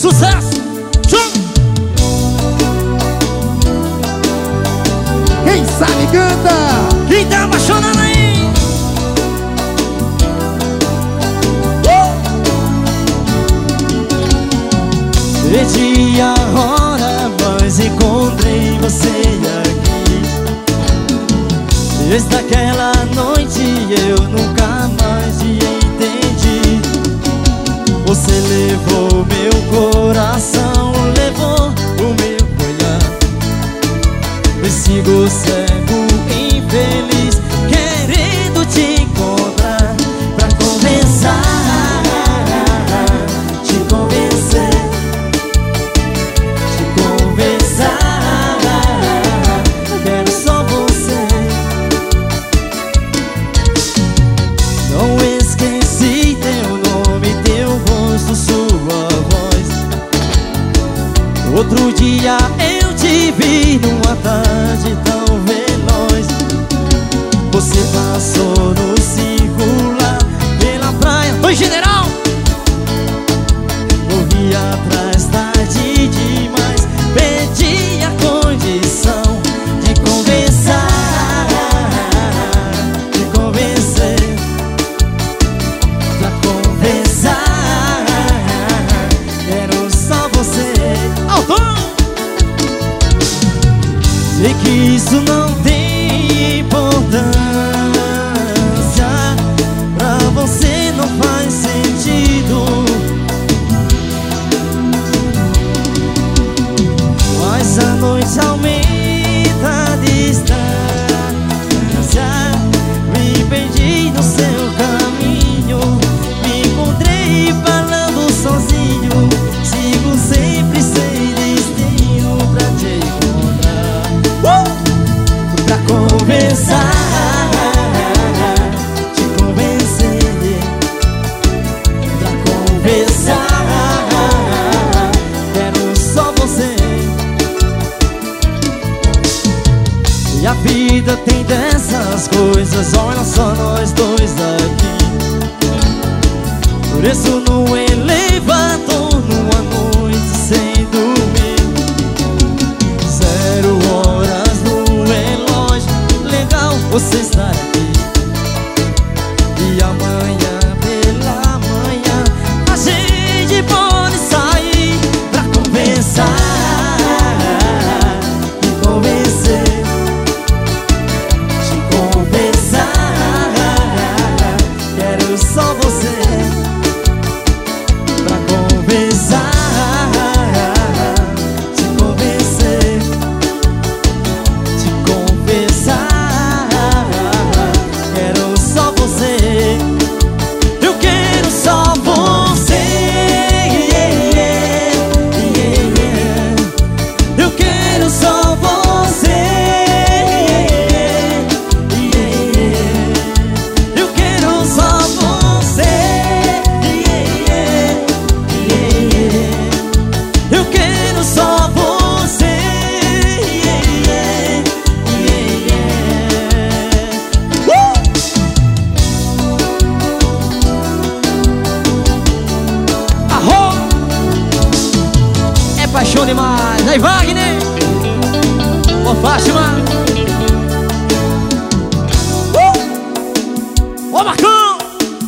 Sucesso! Quem sabe canta! Quem tá apaixonado aí? Perdi a hora, mas encontrei você aqui. Desde aquela noite eu nunca mais te entendi. Você levou meu coração, levou o meu olhar. Eu sigo cego, infeliz, querendo te encontrar pra conversar, te convencer, te conversar. Quero só você. Não esqueci teu nome, teu rosto, sua voz. Outro dia eu te vi numa tarde tão veloz. Você passou no circular pela praia. Oi, general! Corri atrás tarde demais, pedi a condição de conversar, de convencer, pra conversar. Quero só você. Alto! Sei que isso não tem importância, pra você não faz sentido, mas a noite aumenta a distância. Me perdi no seu caminho, me encontrei falando sozinho. Sigo sempre sem destino pra te encontrar, pra conversar, te convencer, pra conversar. Quero só você. E a vida tem dessas coisas, olha só nós dois aqui. Por isso no elevador, numa noite sem dormir, 0 horas no relógio, legal você estar aqui. E amanhã pela manhã a gente pode sair pra conversar, te convencer, te conversar. Quero só você pra conversar, te convencer, te conversar. Quero só você. Eu quero só você. Eu quero só você. Eu quero só você. Eu quero só você. Arro! É paixão demais. Aí, Wagner! Ô, Fátima!